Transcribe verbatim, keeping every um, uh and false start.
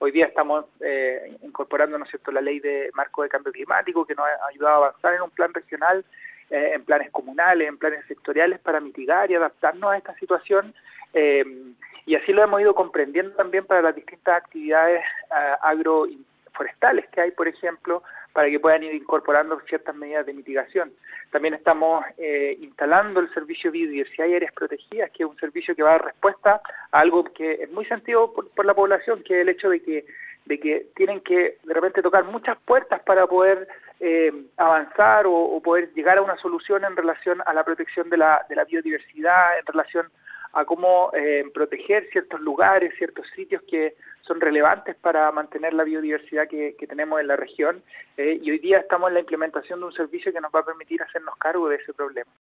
Hoy día estamos eh, incorporando, ¿no es cierto?, la ley de marco de cambio climático, que nos ha ayudado a avanzar en un plan regional, eh, en planes comunales, en planes sectoriales para mitigar y adaptarnos a esta situación. Eh, y así lo hemos ido comprendiendo también para las distintas actividades uh, agroforestales que hay, por ejemplo, para que puedan ir incorporando ciertas medidas de mitigación. También estamos eh, instalando el servicio Biodiversidad y Áreas Protegidas, que es un servicio que va a dar respuesta a algo que es muy sentido por, por la población, que es el hecho de que, de que tienen que de repente tocar muchas puertas para poder eh, avanzar o, o poder llegar a una solución en relación a la protección de la, de la biodiversidad, en relación a cómo eh, proteger ciertos lugares, ciertos sitios que son relevantes para mantener la biodiversidad que, que tenemos en la región, eh, y hoy día estamos en la implementación de un servicio que nos va a permitir hacernos cargo de ese problema.